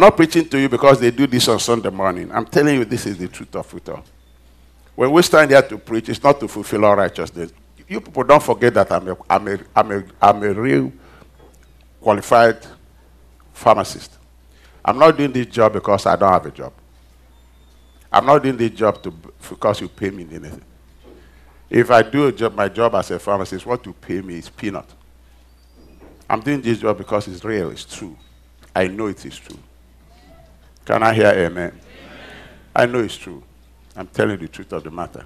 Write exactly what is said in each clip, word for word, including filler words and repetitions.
not preaching to you because they do this on Sunday morning. I'm telling you, this is the truth of it all. When we stand here to preach, it's not to fulfill all righteousness. You people don't forget that I'm a, I'm a, I'm a, I'm a real qualified pharmacist. I'm not doing this job because I don't have a job. I'm not doing this job to, because you pay me anything. If I do a job, my job as a pharmacist, what you pay me is peanut. I'm doing this job because it's real, it's true. I know it is true. Can I hear amen? Amen? I know it's true. I'm telling the truth of the matter.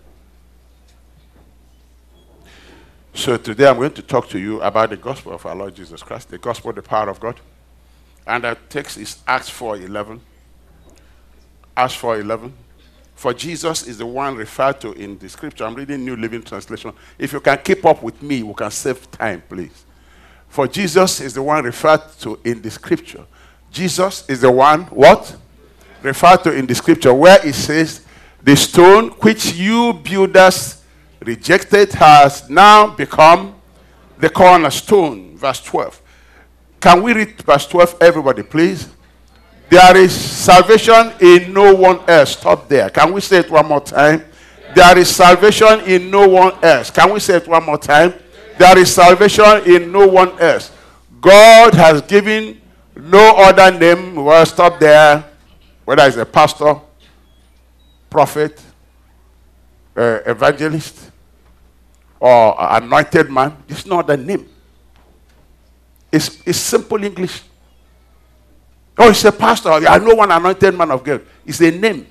So today I'm going to talk to you about the gospel of our Lord Jesus Christ, the gospel of the power of God. And our text is Acts four eleven. Acts four eleven. For Jesus is the one referred to in the scripture. I'm reading New Living Translation. If you can keep up with me, we can save time, please. For Jesus is the one referred to in the scripture. Jesus is the one, what? Referred to in the scripture, where it says, the stone which you builders rejected has now become the cornerstone. Verse twelve. Can we read verse twelve, everybody, please? There is salvation in no one else. Stop there. Can we say it one more time? There is salvation in no one else. Can we say it one more time? There is salvation in no one else. God has given no other name. Well, stop there. Whether it's a pastor, prophet, uh, evangelist, or anointed man, it's not other name. It's, it's simple English. Oh, it's a pastor. I know one anointed man of God. It's a name.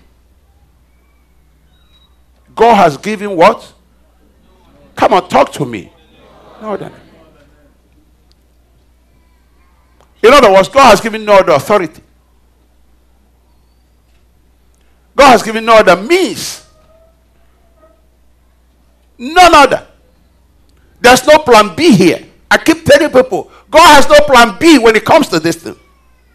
God has given what? Come on, talk to me. No other name. In other words, God has given no other authority. God has given no other means. None other. There's no plan B here. I keep telling people, God has no plan B when it comes to this thing.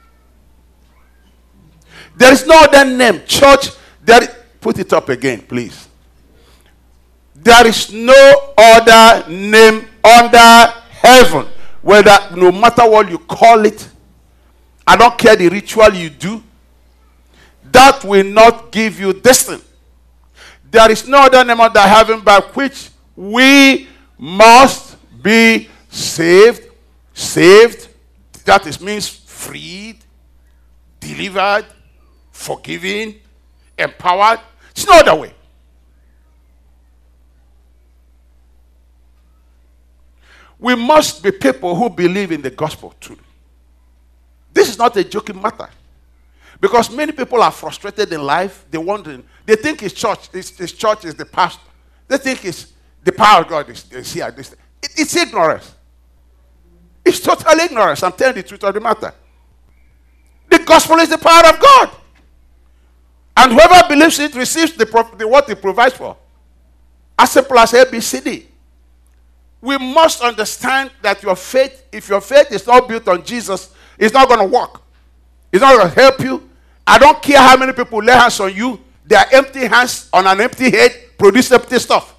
There is no other name. Church, there, put it up again, please. There is no other name under heaven. Whether, no matter what you call it, I don't care the ritual you do, that will not give you this thing. There is no other name under heaven by which we must be saved. Saved, that is means freed, delivered, forgiven, empowered. It's no other way. We must be people who believe in the gospel truly. This is not a joking matter. Because many people are frustrated in life. They're wondering. They think it's church. It's, it's church is the pastor. They think it's the power of God is, is here. This, it, it's ignorance. It's total ignorance. I'm telling the truth of the matter. The gospel is the power of God. And whoever believes it receives the, the what it provides for. As simple as A B C D. We must understand that your faith, if your faith is not built on Jesus, it's not going to work. It's not going to help you. I don't care how many people lay hands on you. Their empty hands on an empty head produce empty stuff.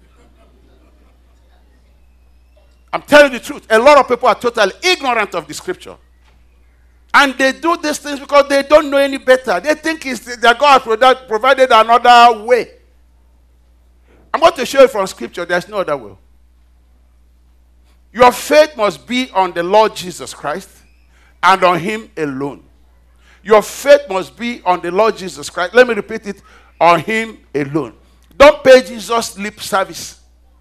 I'm telling you the truth. A lot of people are totally ignorant of the scripture. And they do these things because they don't know any better. They think it's their God provided another way. I'm going to show you from scripture there's no other way. Your faith must be on the Lord Jesus Christ and on him alone. Your faith must be on the Lord Jesus Christ. Let me repeat it. On him alone. Don't pay Jesus lip service.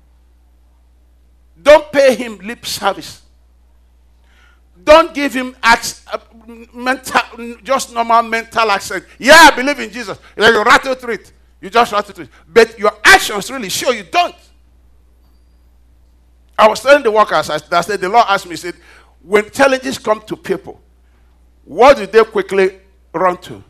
Don't pay him lip service. Don't give him acts, uh, mental, just normal mental accent. Yeah, I believe in Jesus. You rattle through it. You just rattle through it. But your actions really show you don't. I was telling the workers, I said, the Lord asked me, he said, when challenges come to people, what do they quickly run to?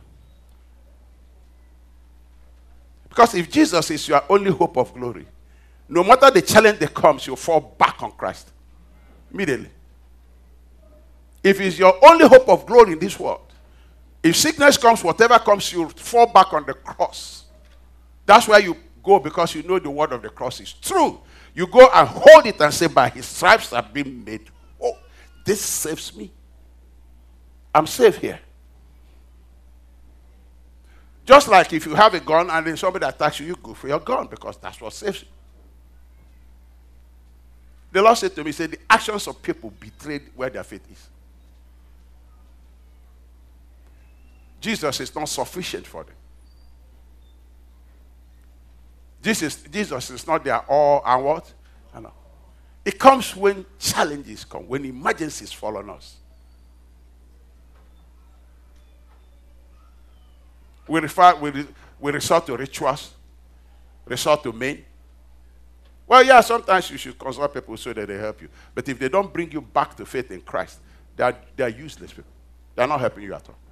Because if Jesus is your only hope of glory, no matter the challenge that comes, you'll fall back on Christ. Immediately. If it's your only hope of glory in this world, if sickness comes, whatever comes, you'll fall back on the cross. That's where you go, because you know the word of the cross is true. You go and hold it and say, by his stripes I've been made. Oh, this saves me. I'm safe here. Just like if you have a gun and then somebody attacks you, you go for your gun because that's what saves you. The Lord said to me, he said, the actions of people betrayed where their faith is. Jesus is not sufficient for them. Jesus, Jesus is not their all and what? I know. It comes when challenges come, when emergencies fall on us. We, refer, we, we resort to rituals, resort to men. Well, yeah, sometimes you should consult people so that they help you. But if they don't bring you back to faith in Christ, they are, they are useless people. They are not helping you at all.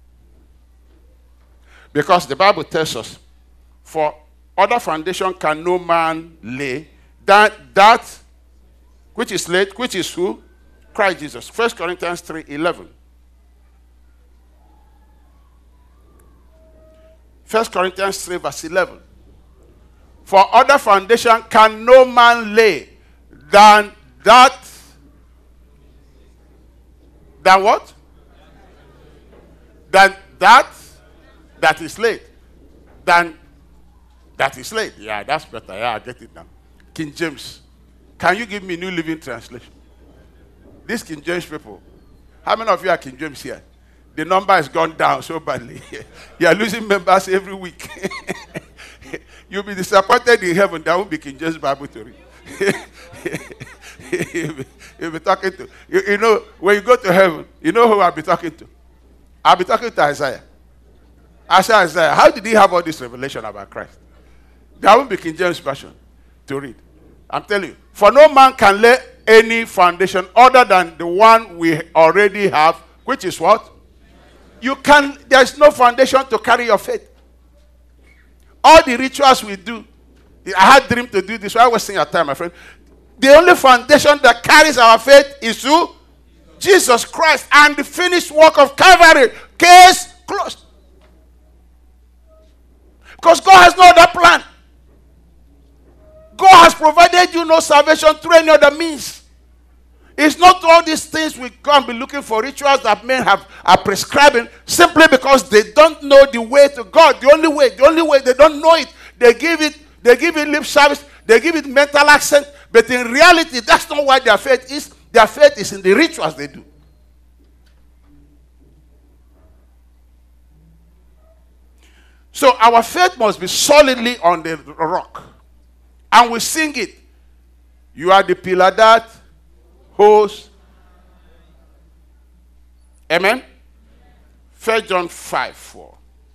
Because the Bible tells us, for other foundation can no man lay, that, that which is laid, which is who? Christ Jesus. First Corinthians three eleven. First Corinthians three verse eleven. For other foundation can no man lay than that. Than what? Than that that is laid. Than that is laid. Yeah, that's better. Yeah, I get it now. King James. Can you give me New Living Translation? These King James people. How many of you are King James here? The number has gone down so badly. You are losing members every week. You'll be disappointed in heaven. There won't be King James Bible to read. you'll, be, you'll be talking to. You, you know, when you go to heaven, you know who I'll be talking to? I'll be talking to Isaiah. Isaiah, Isaiah. How did he have all this revelation about Christ? There won't be King James Version to read. I'm telling you. For no man can lay any foundation other than the one we already have, which is what? You can, there's no foundation to carry your faith. All the rituals we do, I had dream to do this, so I was saying at time, my friend. The only foundation that carries our faith is who? Jesus Christ and the finished work of Calvary. Case closed. Because God has no other plan. God has provided you no salvation through any other means. It's not all these things we can't be looking for rituals that men have are prescribing simply because they don't know the way to God. The only way, the only way they don't know it. They give it, they give it lip service, they give it mental accent, but in reality, that's not why their faith is. Their faith is in the rituals they do. So our faith must be solidly on the rock. And we sing it. You are the pillar that holds. Amen? First John five four.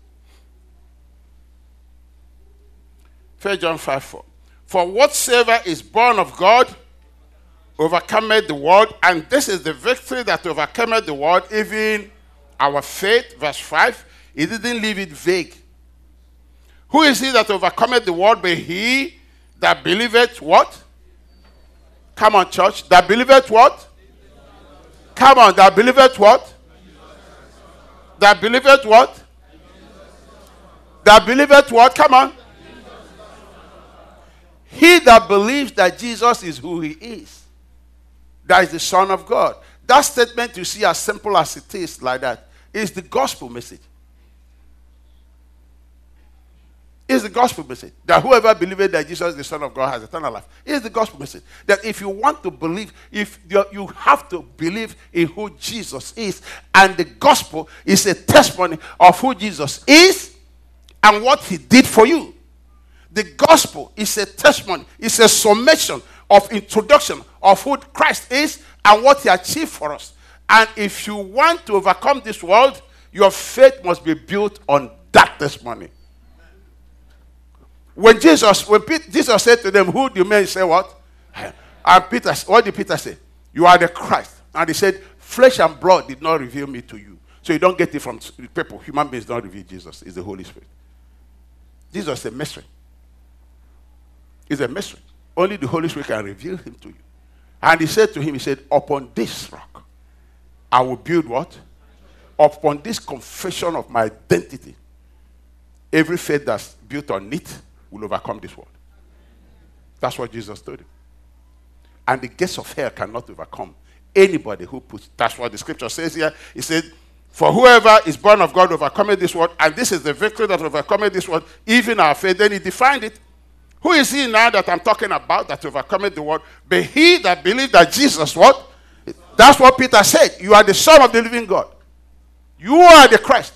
First John five four. For whatsoever is born of God overcometh the world, and this is the victory that overcometh the world, even our faith. Verse five. He didn't leave it vague. Who is he that overcometh the world but he that believeth what? Come on, church. That believeth what? Come on, that believeth what? That believeth what? That believeth what? Come on. He that believes that Jesus is who he is, that is the Son of God. That statement, you see, as simple as it is like that, is the gospel message. Is the gospel message that whoever believes that Jesus is the Son of God has eternal life. Is the gospel message that if you want to believe, if you have to believe in who Jesus is, and the gospel is a testimony of who Jesus is and what he did for you. The gospel is a testimony, it's a summation of introduction of who Christ is and what he achieved for us. And if you want to overcome this world, your faith must be built on that testimony. When Jesus, when Peter, Jesus said to them, who do men say what? And Peter, what did Peter say? You are the Christ. And he said, flesh and blood did not reveal me to you. So you don't get it from people. Human beings don't reveal Jesus. It's the Holy Spirit. Jesus is a mystery. It's a mystery. Only the Holy Spirit can reveal him to you. And he said to him, he said, upon this rock, I will build what? Upon this confession of my identity, every faith that's built on it will overcome this world. That's what Jesus told him. And the gates of hell cannot overcome anybody who puts. That's what the scripture says here. It said, For whoever is born of God overcometh this world, and this is the victory that overcometh this world, even our faith. Then he defined it. Who is he now that I'm talking about that overcometh the world? But he that believed that Jesus, what? That's what Peter said. You are the Son of the living God. You are the Christ.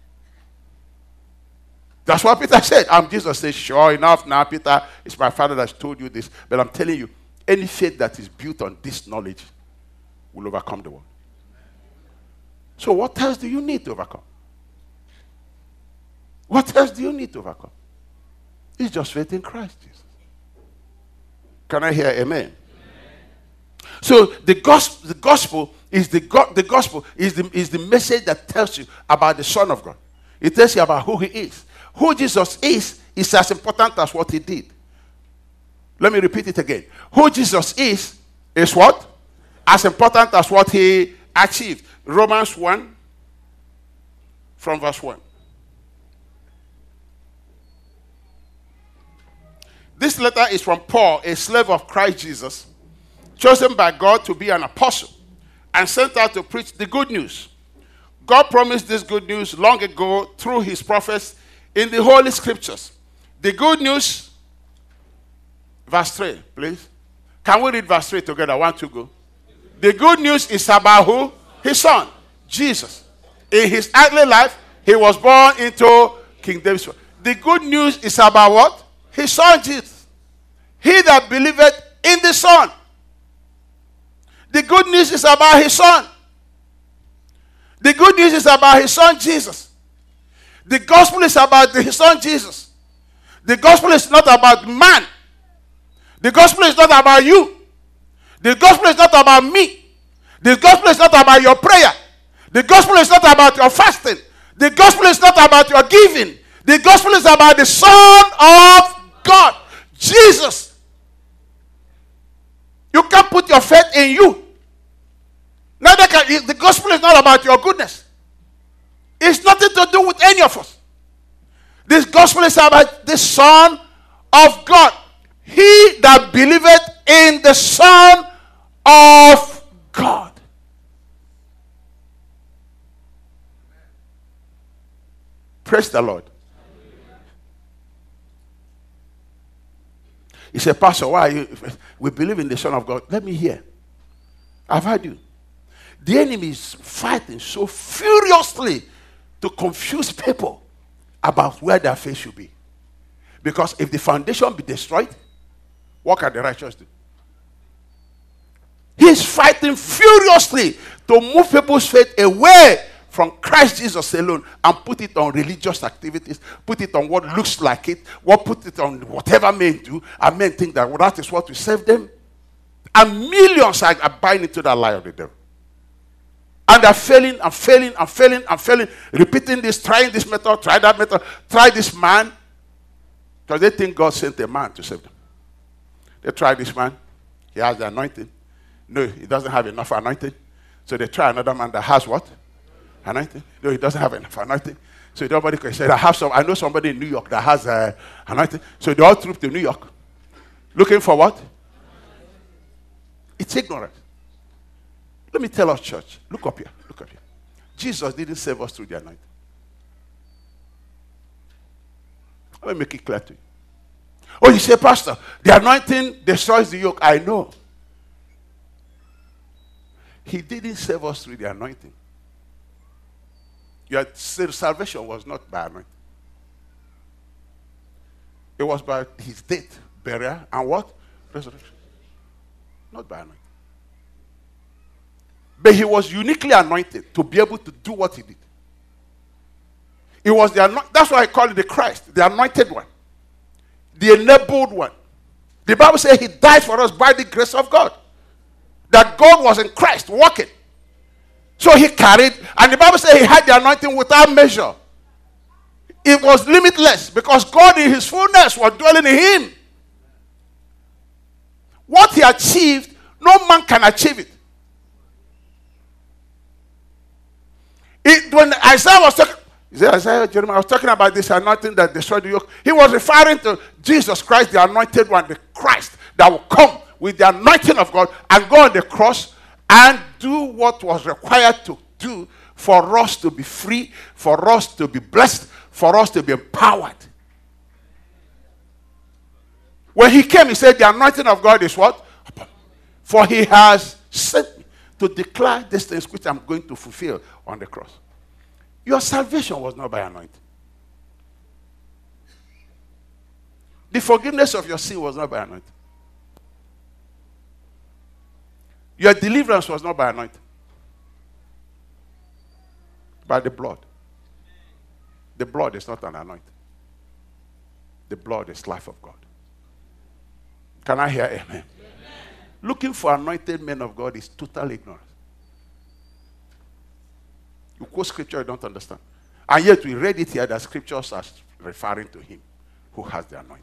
That's what Peter said. And Jesus said, sure enough now, Peter, it's my Father that's told you this. But I'm telling you, any faith that is built on this knowledge will overcome the world. So what else do you need to overcome? What else do you need to overcome? It's just faith in Christ Jesus. Can I hear amen? Amen. So the gospel, the gospel is the go- the gospel is the is the message that tells you about the Son of God. It tells you about who he is. Who Jesus is is as important as what he did. Let me repeat it again. Who Jesus is is what? As important as what he achieved. Romans one from verse one. This letter is from Paul, a slave of Christ Jesus, chosen by God to be an apostle and sent out to preach the good news. God promised this good news long ago through his prophets in the Holy Scriptures. The good news, verse three, please. Can we read verse three together? One, two, go. The good news is about who? His Son, Jesus. In his earthly life, he was born into King David's son. The good news is about what? His Son, Jesus. He that believeth in the Son. The good news is about his Son. The good news is about his Son, Jesus. The gospel is about his Son, Jesus. The gospel is not about man. The gospel is not about you. The gospel is not about me. The gospel is not about your prayer. The gospel is not about your fasting. The gospel is not about your giving. The gospel is about the Son of God, Jesus. You can't put your faith in you. Neither can the gospel is not about your goodness. It's nothing to do with any of us. This gospel is about the Son of God. He that believeth in the Son of God. Praise the Lord. He said, Pastor, why are you, we believe in the Son of God? Let me hear. I've heard you. The enemy is fighting so furiously to confuse people about where their faith should be. Because if the foundation be destroyed, what can the righteous do? He's fighting furiously to move people's faith away from Christ Jesus alone and put it on religious activities, put it on what looks like it, what put it on whatever men do, and men think that well, that is what will save them. And millions are, are buying into that lie of the devil. And they're failing and failing and failing and failing, repeating this, trying this method, try that method, try this man, because they think God sent a man to save them. They try this man, he has the anointing. No, he doesn't have enough anointing. So they try another man that has what? Anointing. No, he doesn't have enough anointing. So nobody can say, I have some, I know somebody in New York that has uh, anointing. So they all troop to New York. Looking for what? It's ignorant. Let me tell us, church. Look up here. Look up here. Jesus didn't save us through the anointing. Let me make it clear to you. Oh, you say, Pastor, the anointing destroys the yoke. I know. He didn't save us through the anointing. Your salvation was not by anointing. It was by his death, burial, and what? Resurrection. Not by anointing. But he was uniquely anointed to be able to do what he did. It was the anointed, that's why I call it the Christ, the anointed one. The enabled one. The Bible says he died for us by the grace of God. That God was in Christ walking. So he carried, and the Bible says he had the anointing without measure. It was limitless because God in his fullness was dwelling in him. What he achieved, no man can achieve it. It when Isaiah was talking, Isaiah, Jeremiah was talking about this anointing that destroyed the yoke. He was referring to Jesus Christ, the anointed one, the Christ that will come with the anointing of God and go on the cross and do what was required to do for us to be free, for us to be blessed, for us to be empowered. When he came, he said, the anointing of God is what? For he has sent me to declare these things which I'm going to fulfill on the cross. Your salvation was not by anointing. The forgiveness of your sin was not by anointing. Your deliverance was not by anointing. By the blood. The blood is not an anointing. The blood is life of God. Can I hear amen? Amen. Looking for anointed men of God is total ignorance. You quote scripture you don't understand. And yet we read it here that scriptures are referring to him who has the anointing.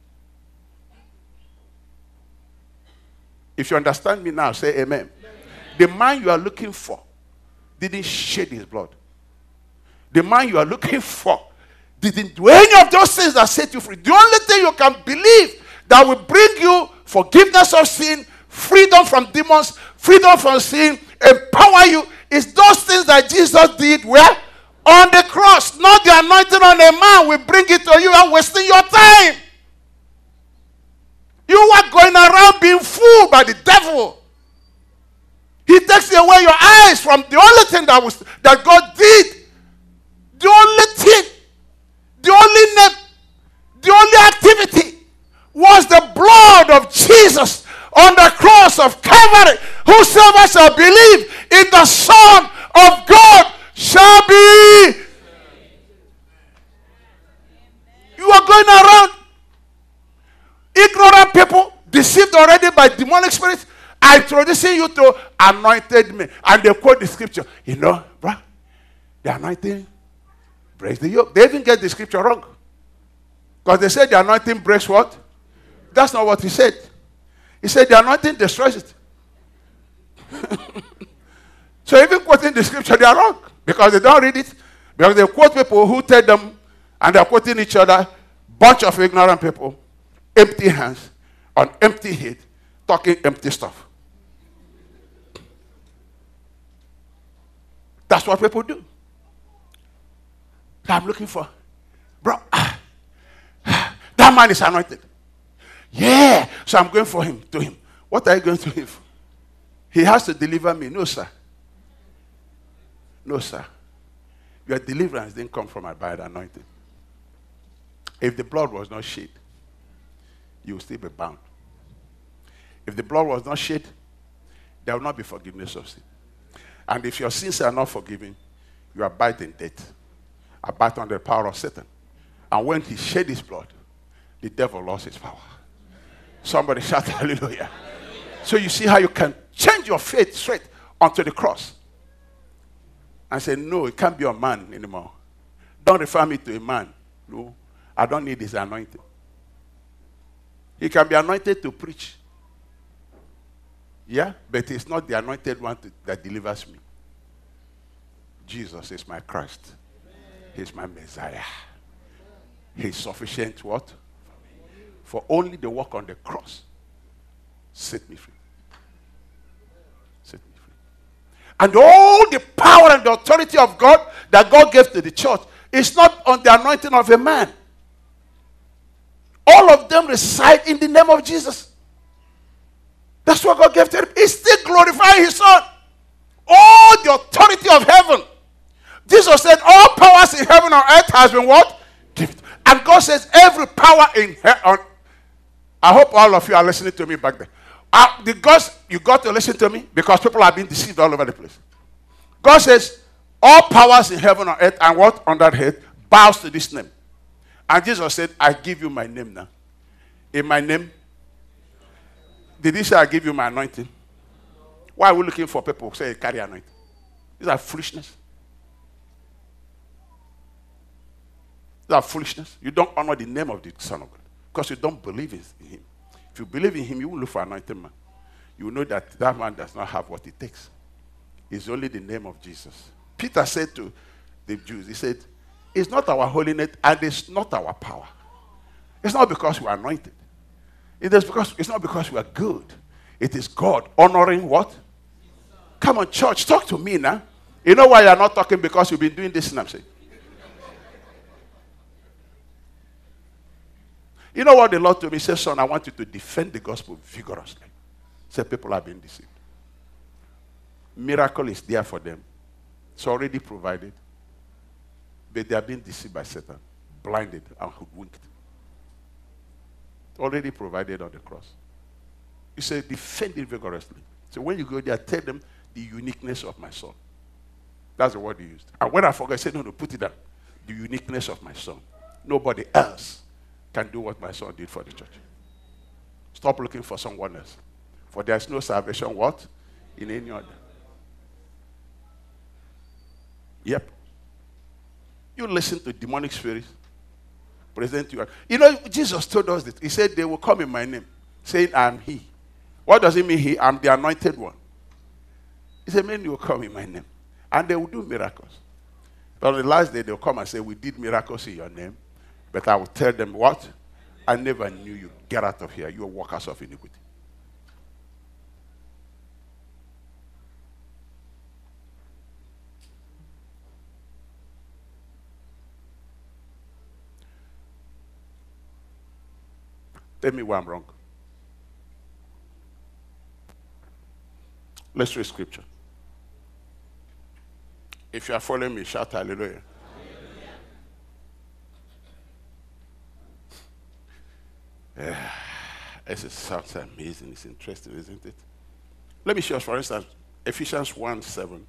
If you understand me now, say amen. Amen. The man you are looking for didn't shed his blood. The man you are looking for didn't do any of those things that set you free. The only thing you can believe that will bring you forgiveness of sin, freedom from demons, freedom from sin, empower you, is those things that Jesus did where? On the cross. Not the anointing on a man will bring it to you and wasting your time. You are going around being fooled by the devil. He takes away your eyes from the only thing that was that God did. The only thing, the only name, the only activity was the blood of Jesus on the cross of Calvary. Whosoever shall believe in the Son of God shall be. You are going around ignorant people, deceived already by demonic spirits, introducing you to anointed men. And they quote the scripture. You know, bro, the anointing breaks the yoke. They even get the scripture wrong. Because they said the anointing breaks what? That's not what he said. He said the anointing destroys it. So even quoting the scripture, they are wrong. Because they don't read it. Because they quote people who tell them, and they're quoting each other, bunch of ignorant people, empty hands, on empty head, talking empty stuff. That's what people do. I'm looking for, bro, ah, ah, that man is anointed. Yeah, so I'm going for him, to him. What are you going to him for? He has to deliver me. No, sir. No, sir. Your deliverance didn't come from my bad anointing. If the blood was not shed, you will still be bound. If the blood was not shed, there will not be forgiveness of sin. And if your sins are not forgiven, you abide in death, abide under the power of Satan. And when he shed his blood, the devil lost his power. Somebody shout hallelujah. Hallelujah. So you see how you can change your faith straight onto the cross. And say, no, it can't be a man anymore. Don't refer me to a man. No, I don't need his anointing. He can be anointed to preach. Yeah, but it's not the anointed one to, that delivers me. Jesus is my Christ. He's my Messiah. He's sufficient what? For only the work on the cross set me free. Set me free. And all the power and the authority of God that God gave to the church is not on the anointing of a man. All of them reside in the name of Jesus. That's what God gave to him. He's still glorifying his son. All the authority of heaven. Jesus said, all powers in heaven and earth has been what? Given. And God says, every power in heaven. I hope all of you are listening to me back there. Uh, the God's, you got to listen to me because people are being deceived all over the place. God says, all powers in heaven and earth and what? On that head bows to this name. And Jesus said, I give you my name now. In my name, did he say I give you my anointing? Why are we looking for people who say carry anointing? These are foolishness. These are foolishness. You don't honor the name of the Son of God because you don't believe in him. If you believe in him, you will look for anointed man. You will know that that man does not have what it takes. It's only the name of Jesus. Peter said to the Jews, he said, it's not our holiness and it's not our power. It's not because we are anointed. It is because it's not because we are good. It is God honoring what? Come on, church, talk to me now. You know why you're not talking? Because you've been doing this and I'm saying. You know what the Lord told me? He said, son, I want you to defend the gospel vigorously. He said, people are being deceived. Miracle is there for them. It's already provided. But they are being deceived by Satan, blinded and hoodwinked. Already provided on the cross. He said, defend it vigorously. So when you go there, tell them the uniqueness of my son. That's the word he used. And when I forgot, I said, no, no, put it down. The uniqueness of my son. Nobody else can do what my son did for the church. Stop looking for someone else. For there is no salvation, what? In any other. Yep. You listen to demonic spirits present you. You know, Jesus told us that. He said, they will come in my name, saying, I am he. What does it mean he? I'm the anointed one. He said, many will come in my name. And they will do miracles. But on the last day, they'll come and say, we did miracles in your name. But I will tell them, what? I never knew you. Get out of here. You are workers of iniquity. Tell me where I'm wrong. Let's read scripture. If you are following me, shout hallelujah. Yeah, this is, sounds amazing. It's interesting, isn't it? Let me show us, for instance, Ephesians one seven.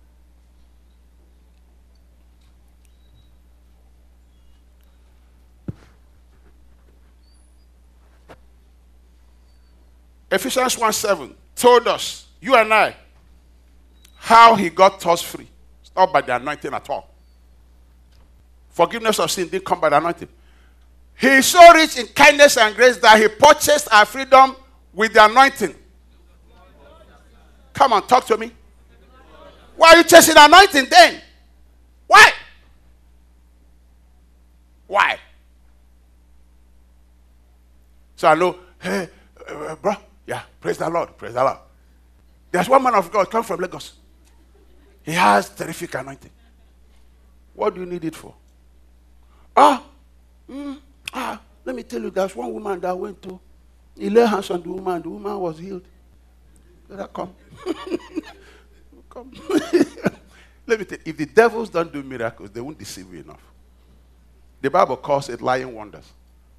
Ephesians one seven told us, you and I, how he got us free. It's not by the anointing at all. Forgiveness of sin didn't come by the anointing. He is so rich in kindness and grace that he purchased our freedom with the anointing. Come on, talk to me. Why are you chasing anointing then? Why? Why? So I know, hey, uh, bro, yeah, praise the Lord, praise the Lord. There's one man of God come from Lagos. He has terrific anointing. What do you need it for? Ah, mm, ah, let me tell you, there's one woman that went to, he laid hands on the woman, the woman was healed. Let her come. Come. Let me tell you, if the devils don't do miracles, they won't deceive you enough. The Bible calls it lying wonders.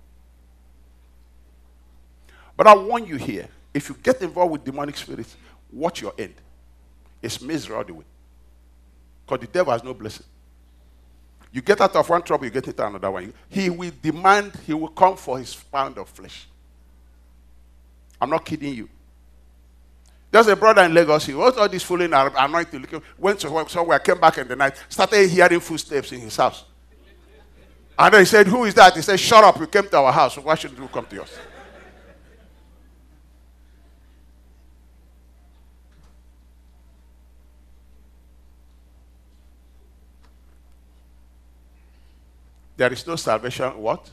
But I warn you here, if you get involved with demonic spirits, watch your end. It's misery all the way. Because the devil has no blessing. You get out of one trouble, you get into another one. He will demand, he will come for his pound of flesh. I'm not kidding you. There's a brother in Lagos, he was all this fooling anointing, went to somewhere, came back in the night, started hearing footsteps in his house. And then he said, who is that? He said, shut up, you came to our house, so why shouldn't you come to yours? There is no salvation, what?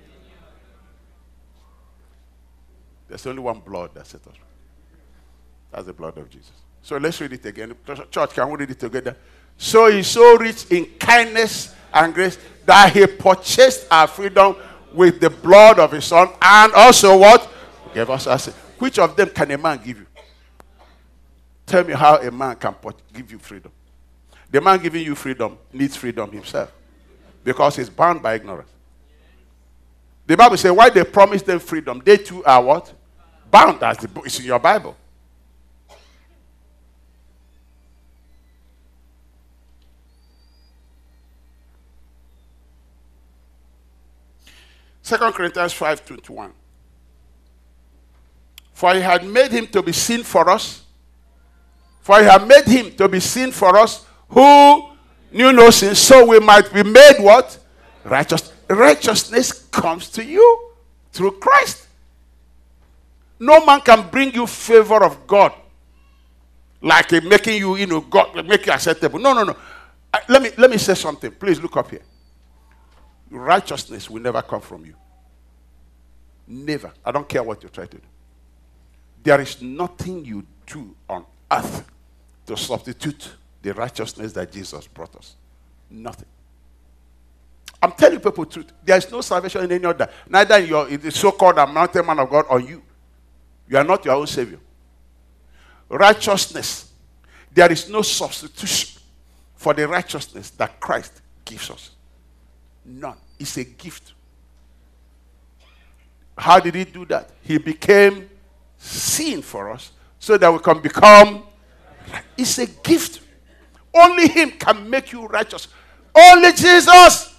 There's only one blood that set us free. That's the blood of Jesus. So let's read it again. Church, can we read it together? So he's so rich in kindness and grace that he purchased our freedom with the blood of his son, and also what? Gave us our sin. Which of them can a man give you? Tell me how a man can give you freedom. The man giving you freedom needs freedom himself. Because he's bound by ignorance. The Bible says, why they promised them freedom, they too are what? Bound. As the book is in your Bible. Second Corinthians five twenty-one. For he had made him to be sin for us. For he had made him to be sin for us, who knew no sin, so we might be made what? Righteous. Righteousness comes to you through Christ. No man can bring you favor of God like a making you, you know, God make you acceptable. No, no, no. I, let me let me say something. Please look up here. Righteousness will never come from you. Never. I don't care what you try to do. There is nothing you do on earth to substitute the righteousness that Jesus brought us. Nothing. I'm telling people the truth. There is no salvation in any other. Neither in your in the so-called anointed man of God or you. You are not your own savior. Righteousness. There is no substitution for the righteousness that Christ gives us. None. It's a gift. How did he do that? He became sin for us so that we can become. It's a gift. Only him can make you righteous. Only Jesus.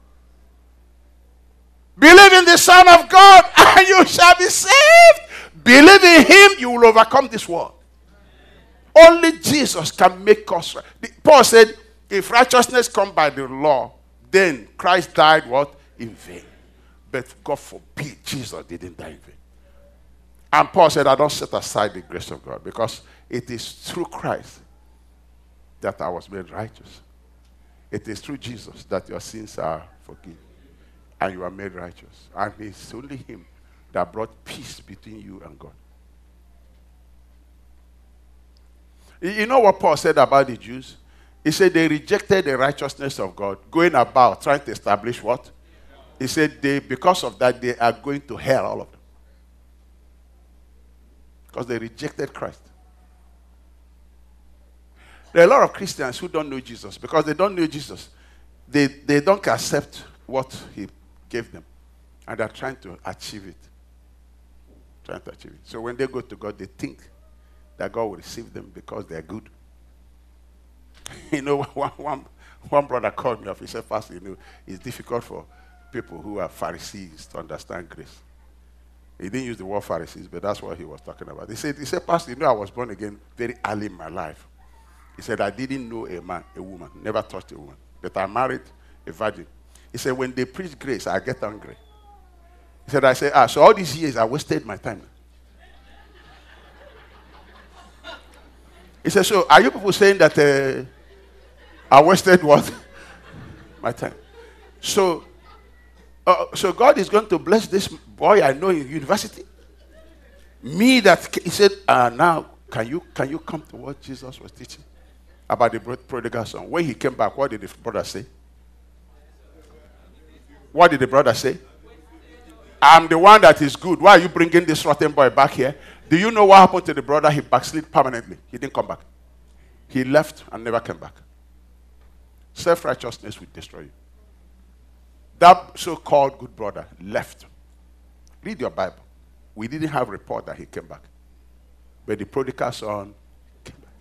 Believe in the Son of God and you shall be saved. Believe in him, you will overcome this world. Only Jesus can make us right. Paul said, if righteousness comes by the law, then Christ died what? In vain. But God forbid, Jesus didn't die in vain. And Paul said, I don't set aside the grace of God because it is through Christ that I was made righteous. It is through Jesus that your sins are forgiven and you are made righteous. And it's only him that brought peace between you and God. You know what Paul said about the Jews? He said they rejected the righteousness of God, going about trying to establish what? He said they, because of that, they are going to hell, all of them. Because they rejected Christ. There are a lot of Christians who don't know Jesus. Because they don't know Jesus, they, they don't accept what he gave them. And they're trying to achieve it. Trying to achieve it. So when they go to God, they think that God will receive them because they're good. You know, one, one, one brother called me up. He said, Pastor, you know, it's difficult for people who are Pharisees to understand grace. He didn't use the word Pharisees, but that's what he was talking about. He said, he said, Pastor, you know, I was born again very early in my life. He said, I didn't know a man, a woman, never touched a woman. But I married a virgin. He said, when they preach grace, I get angry. He said, I said, ah, so all these years I wasted my time. He said, so are you people saying that uh, I wasted what? My time. So, uh, so God is going to bless this boy I know in university? Me that, he said, uh, now, can you, can you come to what Jesus was teaching about the prodigal son? When he came back, what did the brother say? What did the brother say? I'm the one that is good. Why are you bringing this rotten boy back here? Do you know what happened to the brother? He backslid permanently. He didn't come back. He left and never came back. Self-righteousness will destroy you. That so-called good brother left. Read your Bible. We didn't have a report that he came back. But the prodigal son came back.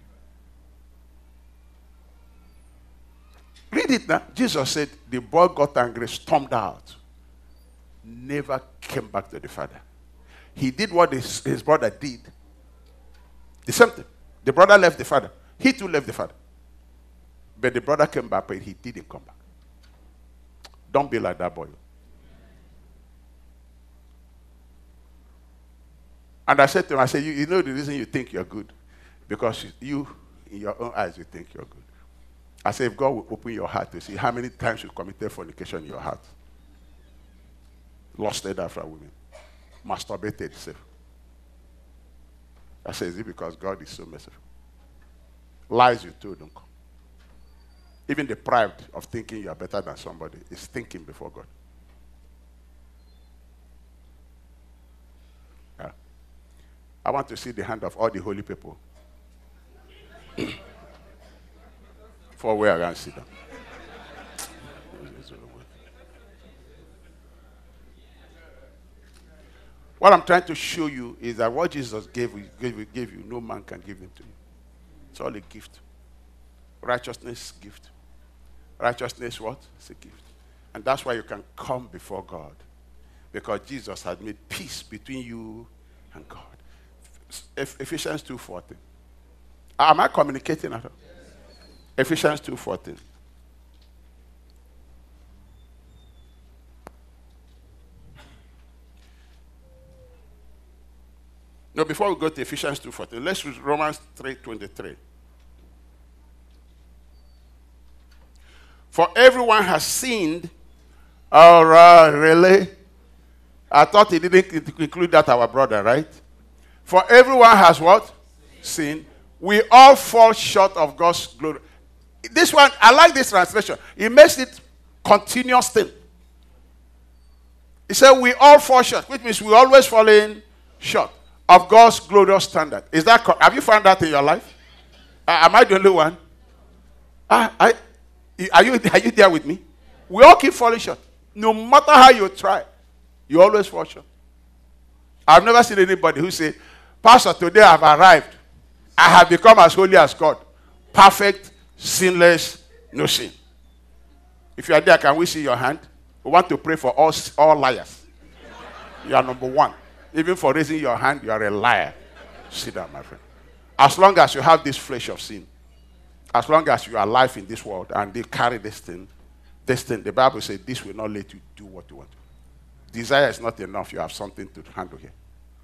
Read it now. Jesus said the boy got angry, stormed out. Never came back to the father. He did what his, his brother did. The same thing. The brother left the father. He too left the father. But the brother came back, but he didn't come back. Don't be like that boy. And I said to him, I said, you, you know the reason you think you're good? Because you, in your own eyes, you think you're good. I said, if God will open your heart to see how many times you committed fornication in your heart. Lusted after women. Masturbated yourself. I said, is it because God is so merciful? Lies you told don't come. Even the pride of thinking you are better than somebody is thinking before God. Yeah. I want to see the hand of all the holy people. For where I can sit down. What I'm trying to show you is that what Jesus gave you, gave you, gave you, no man can give them to you. It's all a gift. Righteousness, gift. Righteousness, what? It's a gift. And that's why you can come before God. Because Jesus has made peace between you and God. Ephesians two fourteen. Am I communicating at all? Yes. Ephesians two fourteen. No, before we go to Ephesians two fourteen, let's read Romans three twenty-three. For everyone has sinned. All right, really? I thought he didn't include that, our brother, right? For everyone has what? Sinned. We all fall short of God's glory. This one, I like this translation. It makes it continuous thing. He said, we all fall short, which means we always falling short of God's glorious standard. Is that, have you found that in your life? Uh, am I the only one? Uh, I, are, you, are you there with me? We all keep falling short. No matter how you try, you always fall short. I've never seen anybody who say, Pastor, today I've arrived. I have become as holy as God. Perfect, sinless, no sin. If you are there, can we see your hand? We want to pray for all, all liars. You are number one. Even for raising your hand, you are a liar. Sit down, my friend. As long as you have this flesh of sin, as long as you are alive in this world and they carry this thing, this thing, the Bible says this will not let you do what you want to. Desire is not enough. You have something to handle here.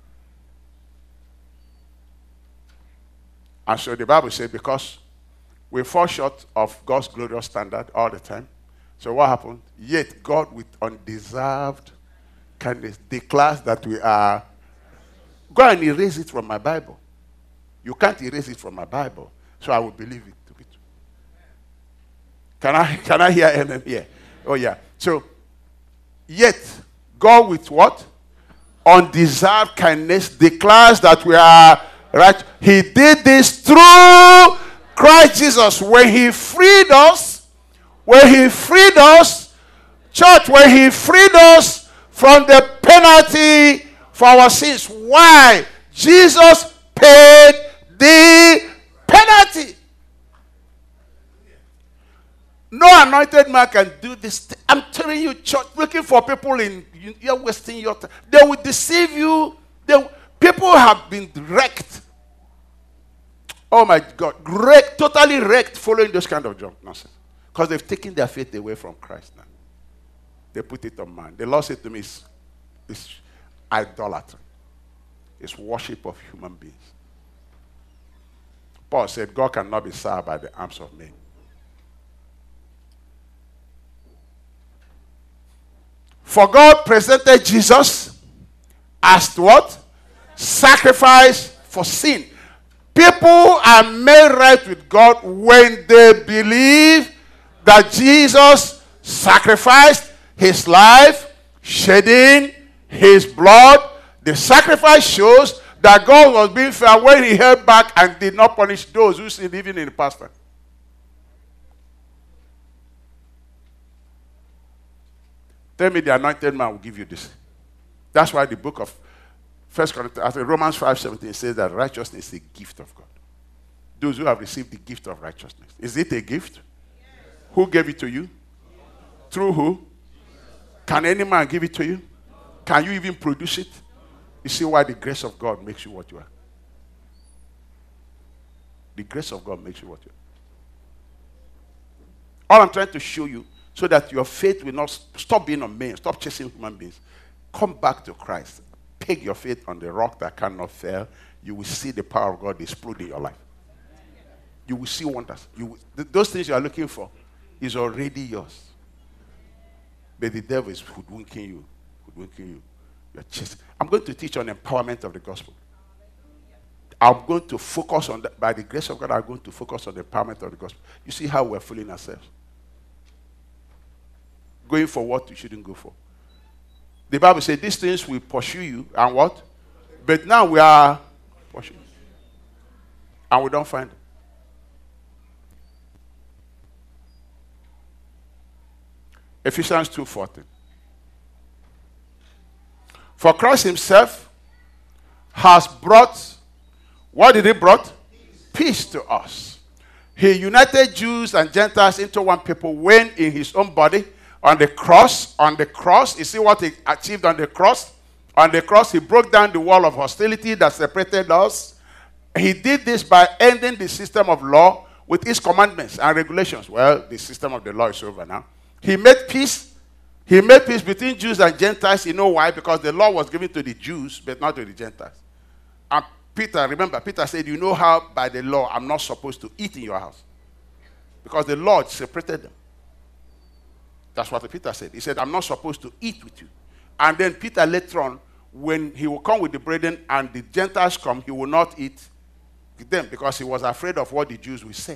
And so the Bible says because we fall short of God's glorious standard all the time. So what happened? Yet God with undeserved kindness declares that we are. Go and erase it from my Bible. You can't erase it from my Bible. So I will believe it to be true. Can I, can I hear amen here? Oh yeah. So, yet God with what? Undeserved kindness declares that we are right. He did this through Christ Jesus when he freed us, when he freed us, church, when he freed us from the penalty for our sins. Why? Jesus paid the penalty. No anointed man can do this. I'm telling you, church, looking for people in, you're wasting your time. They will deceive you. They, people have been wrecked. Oh my God, wrecked, totally wrecked following those kind of junk nonsense. Because they've taken their faith away from Christ now. They put it on man. The Lord said to me, it's, it's idolatry. It's worship of human beings. Paul said, God cannot be served by the arms of men. For God presented Jesus as what? Sacrifice for sin. People are made right with God when they believe that Jesus sacrificed his life, shedding his blood. The sacrifice shows that God was being fair when he held back and did not punish those who sinned even in the past time. Tell me the anointed man will give you this. That's why the book of First Corinthians, Romans five seventeen says that righteousness is a gift of God. Those who have received the gift of righteousness. Is it a gift? Yes. Who gave it to you? Yes. Through who? Yes. Can any man give it to you? No. Can you even produce it? No. You see why the grace of God makes you what you are. The grace of God makes you what you are. All I'm trying to show you, so that your faith will not stop being on men, stop chasing human beings. Come back to Christ. Peg your faith on the rock that cannot fail. You will see the power of God explode in your life. You will see wonders. You will, th- those things you are looking for is already yours. But the devil is hoodwinking you. Hoodwinking you. You're chasing. I'm going to teach on empowerment of the gospel. I'm going to focus on that. By the grace of God, I'm going to focus on the empowerment of the gospel. You see how we're fooling ourselves. Going for what you shouldn't go for. The Bible says these things will pursue you and what? But now we are pursuing. And we don't find it. Ephesians two fourteen. For Christ himself has brought, what did he brought? Peace to us. He united Jews and Gentiles into one people when in his own body, on the cross, on the cross, you see what he achieved on the cross? On the cross, he broke down the wall of hostility that separated us. He did this by ending the system of law with his commandments and regulations. Well, the system of the law is over now. He made peace. He made peace between Jews and Gentiles. You know why? Because the law was given to the Jews, but not to the Gentiles. And Peter, remember, Peter said, you know how by the law I'm not supposed to eat in your house. Because the Lord separated them. That's what Peter said. He said, I'm not supposed to eat with you. And then Peter later on, when he will come with the brethren and the Gentiles come, he will not eat with them because he was afraid of what the Jews will say.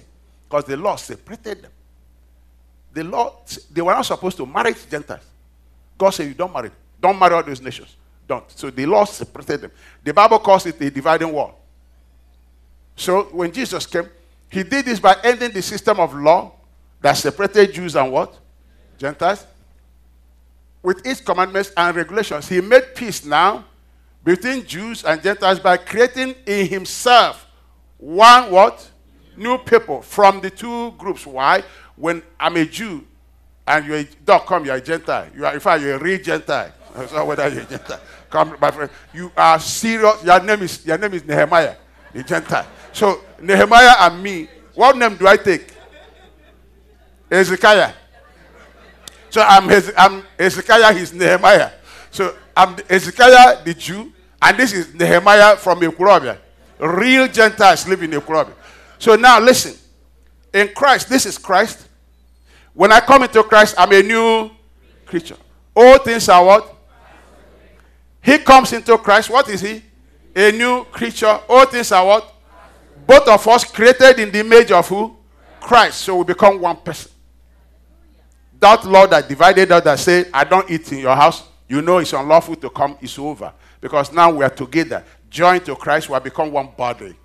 Because the law separated them. The law, they were not supposed to marry Gentiles. God said, you don't marry. Don't marry all those nations. Don't. So the law separated them. The Bible calls it a dividing wall. So when Jesus came, he did this by ending the system of law that separated Jews and what? Gentiles. With its commandments and regulations, he made peace now between Jews and Gentiles by creating in himself one what? New people from the two groups. Why? When I'm a Jew and you're a, don't come, you're a Gentile. You are, in fact, you're a real Gentile. I don't know whether you're a Gentile. Come, my friend. You are serious. Your name is, your name is Nehemiah, the Gentile. So Nehemiah and me, what name do I take? Hezekiah. So I'm, Hez- I'm Hezekiah, he's Nehemiah. So I'm Hezekiah the Jew, and this is Nehemiah from Ekurobia. Real Gentiles live in Ekurobia. So now listen. In Christ, this is Christ. When I come into Christ, I'm a new creature. All things are what? He comes into Christ. What is he? A new creature. All things are what? Both of us created in the image of who? Christ. So we become one person. That law that divided us, that said, I don't eat in your house, you know it's unlawful to come, is over. Because now we are together. Joined to Christ, we have become one body.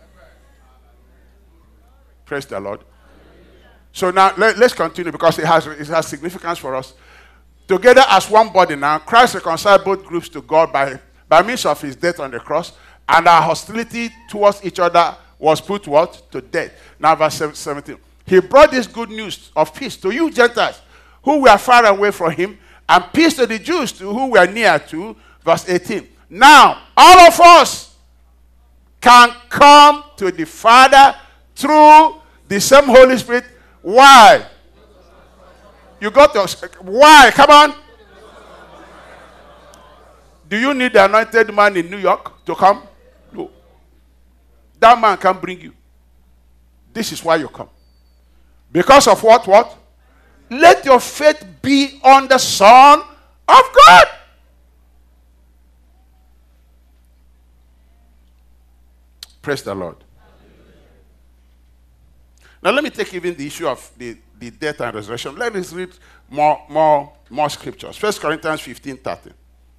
Praise the Lord. So now let, let's continue, because it has, it has significance for us. Together as one body now, Christ reconciled both groups to God by, by means of his death on the cross, and our hostility towards each other was put what? To death. Now verse seventeen. He brought this good news of peace to you Gentiles, who were far away from him, and peace to the Jews to who were near to. Verse eighteen. Now, all of us can come to the Father through the same Holy Spirit. Why? You got to, why? Come on. Do you need the anointed man in New York to come? No. That man can bring you. This is why you come. Because of what? What? Let your faith be on the Son of God. Praise the Lord. Now let me take even the issue of the, the death and resurrection. Let us read more, more, more scriptures. First Corinthians fifteen thirty.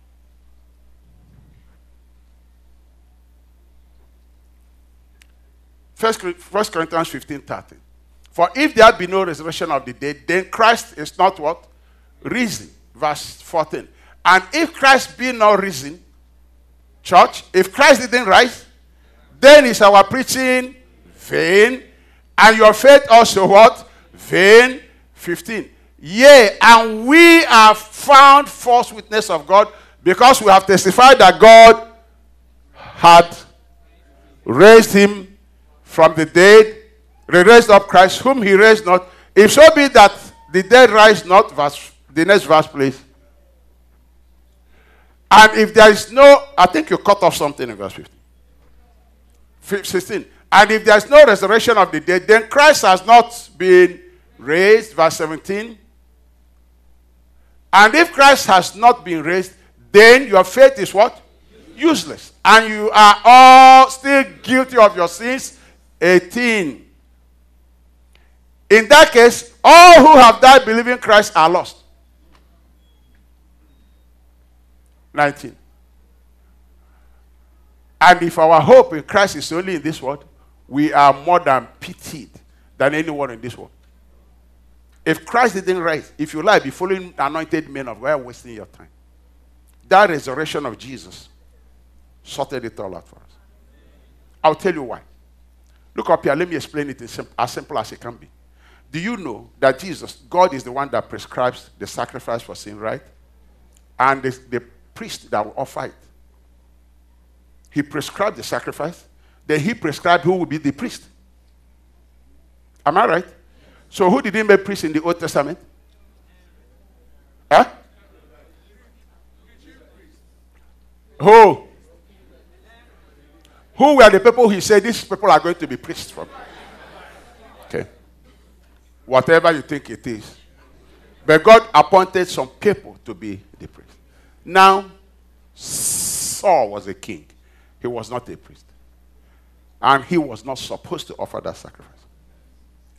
First Corinthians fifteen thirty. For if there be no resurrection of the dead, then Christ is not what? Risen. Verse fourteen. And if Christ be not risen, church, if Christ didn't rise, then is our preaching vain, and your faith also what? Vain. fifteen. Yea, and we have found false witness of God, because we have testified that God had raised him from the dead, raised up Christ, whom he raised not. If so be that the dead rise not, verse, the next verse, please. And if there is no, I think you cut off something in verse fifteen. sixteen. And if there is no resurrection of the dead, then Christ has not been raised. Verse seventeen. And if Christ has not been raised, then your faith is what? Useless. And you are all still guilty of your sins. eighteen. In that case, all who have died believing Christ are lost. nineteen. And if our hope in Christ is only in this world, we are more than pitied than anyone in this world. If Christ didn't rise, if you like, be following anointed men of God, you're wasting your time. That resurrection of Jesus sorted it all out for us. I'll tell you why. Look up here. Let me explain it sim- as simple as it can be. Do you know that Jesus, God is the one that prescribes the sacrifice for sin, right? And the, the priest that will offer it. He prescribed the sacrifice. Then he prescribed who will be the priest. Am I right? So who did he make priest in the Old Testament? Huh? Who? Who were the people he said these people are going to be priests from? Okay. Whatever you think it is. But God appointed some people to be the priest. Now, Saul was a king. He was not a priest. And he was not supposed to offer that sacrifice.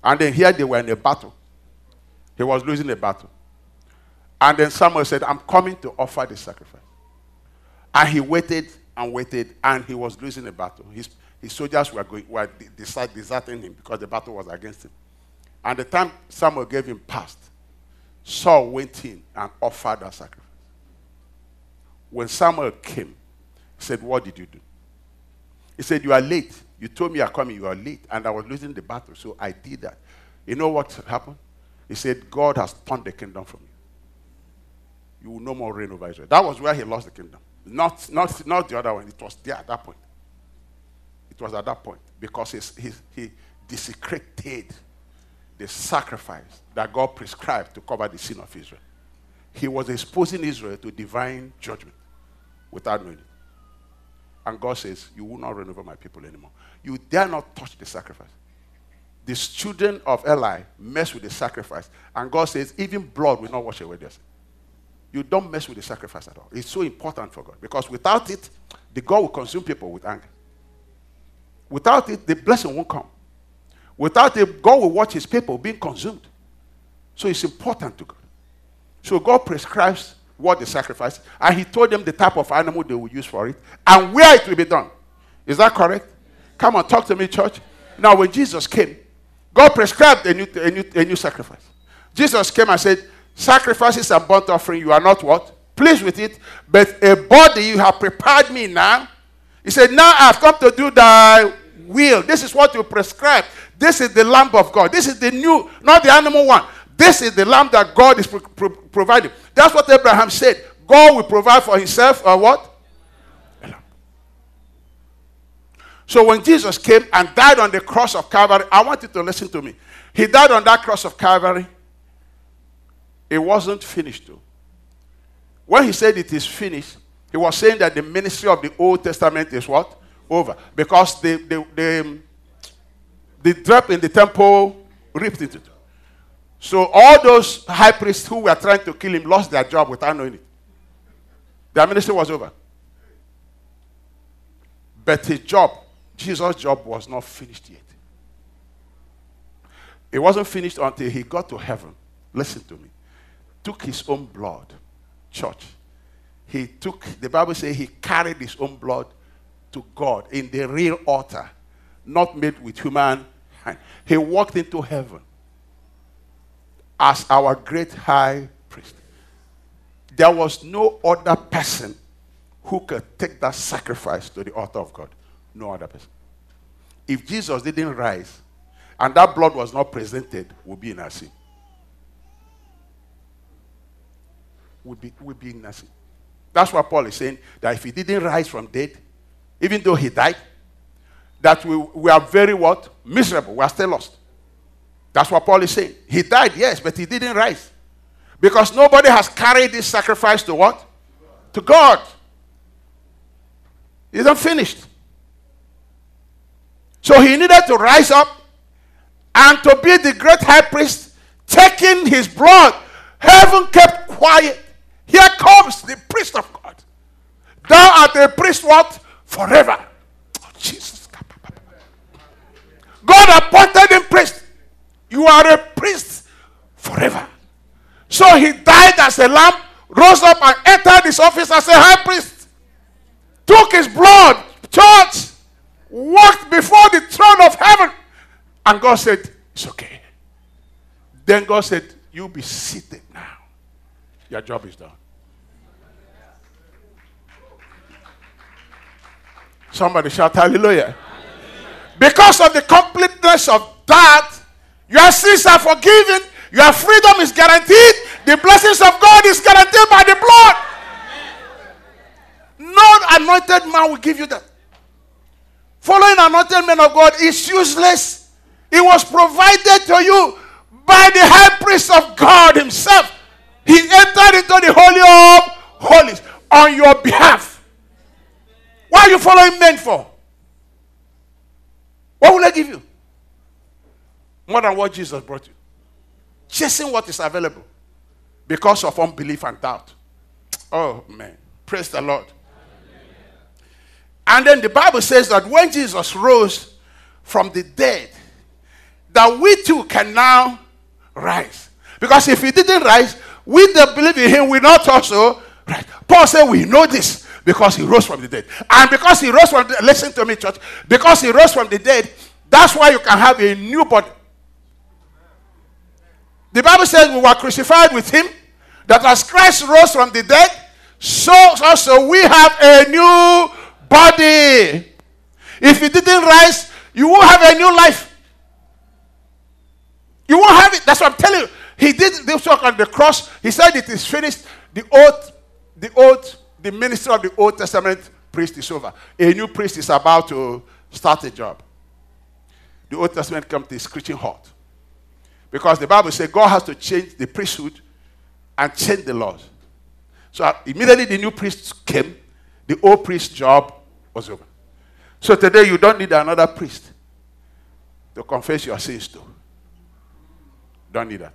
And then here they were in a battle. He was losing a battle. And then Samuel said, I'm coming to offer the sacrifice. And he waited and waited, and he was losing a battle. His, his soldiers were going, were deserting him because the battle was against him. And the time Samuel gave him passed, Saul went in and offered that sacrifice. When Samuel came, he said, what did you do? He said, you are late. You told me you are coming, you are late. And I was losing the battle, so I did that. You know what happened? He said, God has turned the kingdom from you. You will no more reign over Israel. That was where he lost the kingdom. Not, not, not the other one. It was there at that point. It was at that point. Because he, he desecrated the sacrifice that God prescribed to cover the sin of Israel. He was exposing Israel to divine judgment without knowing it. And God says, you will not reign over my people anymore. You dare not touch the sacrifice. The children of Eli mess with the sacrifice. And God says, even blood will not wash away their sin. You don't mess with the sacrifice at all. It's so important for God. Because without it, the God will consume people with anger. Without it, the blessing won't come. Without it, God will watch his people being consumed. So it's important to God. So God prescribes what the sacrifice, and he told them the type of animal they will use for it, and where it will be done. Is that correct? Come on, talk to me, church. Now, when Jesus came, God prescribed a new, a new, a new sacrifice. Jesus came and said, sacrifices and burnt offering, you are not what? Pleased with it, but a body you have prepared me now. He said, now I have come to do thy will. This is what you prescribe. This is the Lamb of God. This is the new, not the animal one. This is the lamb that God is pro- pro- providing. That's what Abraham said. God will provide for himself a what? A lamb. So when Jesus came and died on the cross of Calvary, I want you to listen to me. He died on that cross of Calvary. It wasn't finished though. When he said it is finished, he was saying that the ministry of the Old Testament is what? Over. Because the, the, the, the drop in the temple ripped into it. So all those high priests who were trying to kill him lost their job without knowing it. Their ministry was over. But his job, Jesus' job, was not finished yet. It wasn't finished until he got to heaven. Listen to me. Took his own blood. Church. He took, the Bible says he carried his own blood to God in the real altar, not made with human hand. He walked into heaven as our great high priest. There was no other person who could take that sacrifice to the altar of God. No other person. If Jesus didn't rise and that blood was not presented, we'll be in our sin. We'll be, we'll be in our sin. That's why Paul is saying that if he didn't rise from dead, even though he died, that we, we are very what? Miserable. We are still lost. That's what Paul is saying. He died, yes, but he didn't rise. Because nobody has carried this sacrifice to what? To God. It's unfinished. So he needed to rise up and to be the great high priest, taking his blood. Heaven kept quiet. Here comes the priest of God. Thou art a priest what? Forever. Oh, Jesus. God appointed him priest. You are a priest forever. So he died as a lamb, rose up and entered his office as a high priest. Took his blood, church, walked before the throne of heaven. And God said, it's okay. Then God said, you be seated now. Your job is done. Somebody shout hallelujah. Hallelujah. Because of the completeness of that, your sins are forgiven. Your freedom is guaranteed. The blessings of God is guaranteed by the blood. No anointed man will give you that. Following anointed men of God is useless. It was provided to you by the high priest of God himself. He entered into the Holy of Holies on your behalf. What are you following men for? What will I give you? More than what Jesus brought you. Chasing what is available because of unbelief and doubt. Oh, man. Praise the Lord. And then the Bible says that when Jesus rose from the dead, that we too can now rise. Because if he didn't rise, we that believe in him will not also rise. Paul said we know this because he rose from the dead. And because he rose from the dead, listen to me, church, because he rose from the dead, that's why you can have a new body. The Bible says we were crucified with him, that as Christ rose from the dead, so also we have a new body. If he didn't rise, you won't have a new life. You won't have it. That's what I'm telling you. He did this work on the cross. He said it is finished. The oath, the oath, the ministry of the Old Testament priest is over. A new priest is about to start a job. The Old Testament comes to screeching halt. Because the Bible says God has to change the priesthood and change the laws. So immediately the new priest came, the old priest's job was over. So today you don't need another priest to confess your sins to. Don't need that.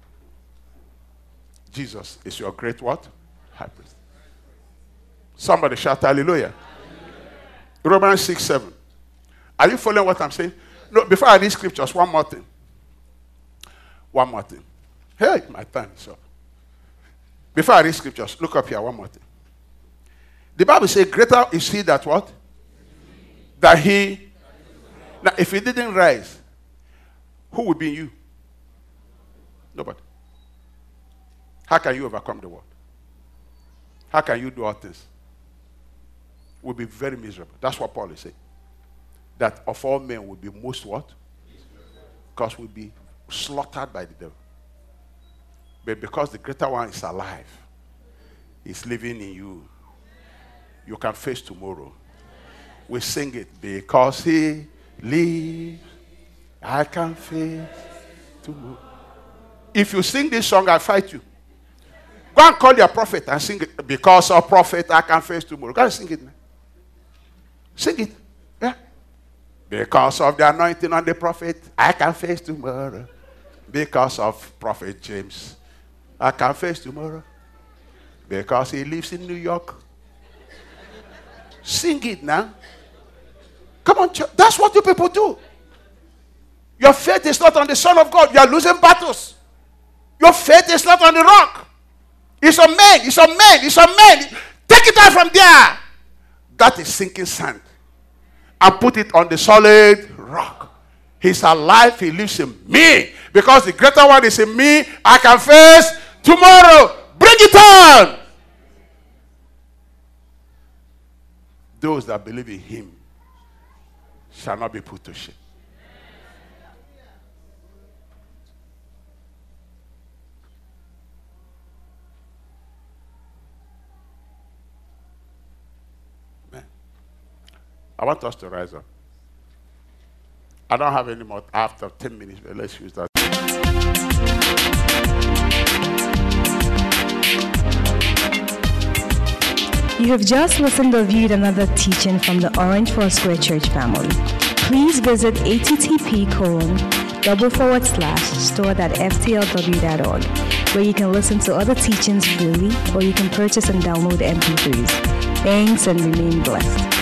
Jesus is your great what? High priest. Somebody shout hallelujah. Hallelujah. Romans six seven. Are you following what I'm saying? No, before I read scriptures, one more thing. One more thing. Hey, my time is up. Before I read scriptures, look up here, one more thing. The Bible says, greater is he that what? That he. Now, if he didn't rise, who would be in you? Nobody. How can you overcome the world? How can you do all things? We'll be very miserable. That's what Paul is saying. That of all men will be most what? Because we'll be slaughtered by the devil. But because the greater one is alive, he's living in you, you can face tomorrow. We sing it. Because he lives, I can face tomorrow. If you sing this song, I fight you. Go and call your prophet and sing it. Because of prophet, I can face tomorrow. Go and sing it, man. Sing it. Yeah. Because of the anointing on the prophet, I can face tomorrow. Because of Prophet James, I can face tomorrow. Because he lives in New York. Sing it now. Come on, church. That's what you people do. Your faith is not on the Son of God. You are losing battles. Your faith is not on the rock. It's on men. It's on men. It's on men. Take it out from there. That is sinking sand. And put it on the solid rock. He's alive. He lives in me. Because the greater one is in me. I can face tomorrow. Bring it on. Those that believe in him shall not be put to shame. Man. I want us to rise up. I don't have any more after ten minutes, but let's use that. You have just listened or viewed another teaching from the Orange Foursquare Church family. Please visit http colon double forward slash store.ftlw.org, where you can listen to other teachings freely, or you can purchase and download M P threes. Thanks and remain blessed.